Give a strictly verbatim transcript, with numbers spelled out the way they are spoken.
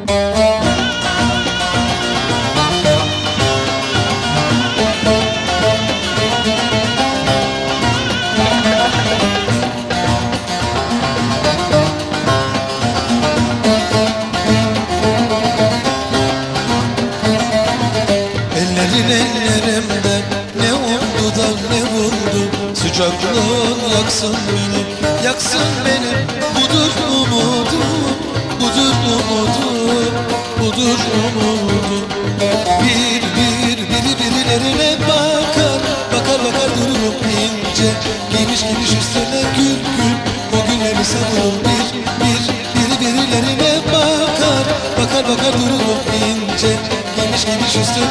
Ellerimden ne oldu da ne vurdu? Sıcaklığın yaksın beni, yaksın beni. Budur umudum, budur umudum, budur umudum. Bir bir biri birilerine bakar, bakar bakar dururum ince. Giymiş giymiş üstüne gül gül, o günleri sanırım. Bir bir biri birilerine bakar, bakar bakar dururum ince. Giymiş giymiş üstüne